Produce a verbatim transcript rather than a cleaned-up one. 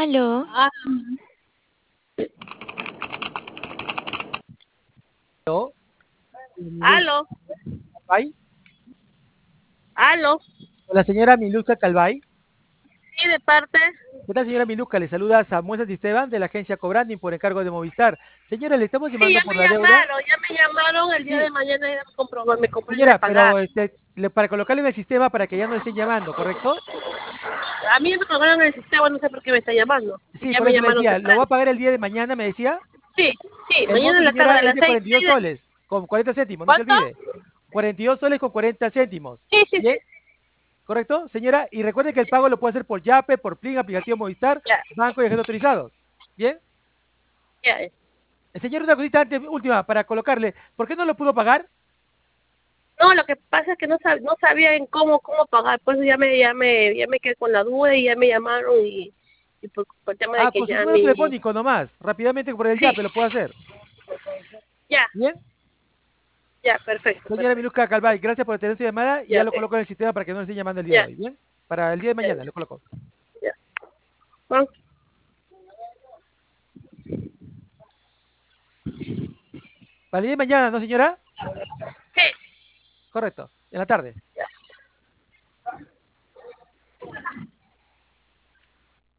Aló. Ah, Aló, aló, Calvay. aló. La señora Miluska Calvay. Sí, de parte. ¿Qué tal, señora Miluska? Le saluda Samuel Santisteban de la agencia Cobranding por encargo de Movistar. Señora, le estamos Sí, llamando ya por me la deuda. llamaron, ya me llamaron el día de Sí, mañana ya me comprobó, me compré de señora, pagar. pero este, le- para colocarle en el sistema para que ya no le estén llamando, ¿correcto? A mí me colgaron en el sistema, no sé por qué me está llamando. Y Sí, ya por me eso le llamaron decía, lo va temprano. a pagar el día de mañana, me decía. Sí, sí, El mañana monto, en la tarde, señora, a es las de seis, cuarenta y dos seis de... soles con cuarenta céntimos, no se ¿Cuánto? olvide. cuarenta y dos soles con cuarenta céntimos. Sí, sí, sí. ¿Bien? ¿Correcto, señora? Y recuerde que el pago lo puede hacer por Yape, por Plin, aplicativo Movistar, Ya, banco y agentes autorizados. ¿Bien? ya. eh. El señor, una cosita antes, última, para colocarle. ¿Por qué no lo pudo pagar? No, lo que pasa es que no, sab no sabía en cómo cómo pagar, por eso ya me, ya me, ya me quedé con la duda y ya me llamaron y, y por, por el tema de Ah, que con su ya número mi... telefónico nomás. Rápidamente por el Sí, Yape lo puede hacer. ya, ¿Bien? ya, perfecto, Señora perfecto. Miluska Calvay, gracias por tener su llamada y Ya, ya lo ok, coloco en el sistema para que no le estén llamando el día de ya, hoy. ¿Bien? Para el día de ya, mañana lo coloco. ya. Juan. Para el día de mañana, ¿no, señora? Sí. Correcto. En la tarde.